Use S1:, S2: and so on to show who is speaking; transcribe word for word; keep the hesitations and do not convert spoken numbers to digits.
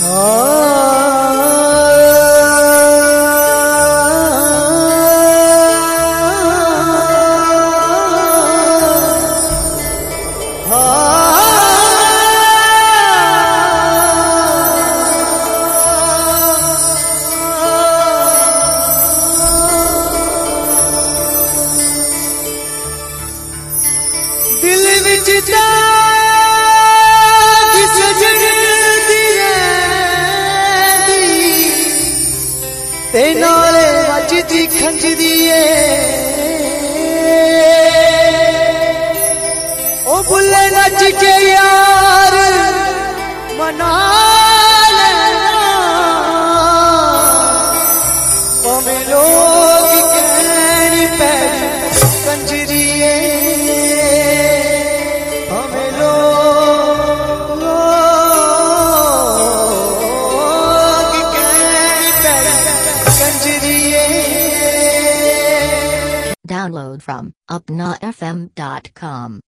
S1: दिल विच ते नाले वजदी खंजदी ओ बुल्ले नच के यार मना लेना पवे लोग कहनी पैरी कंजरी पवे लोग कहनी पैरी Kanjari.
S2: Download from upna f m dot com.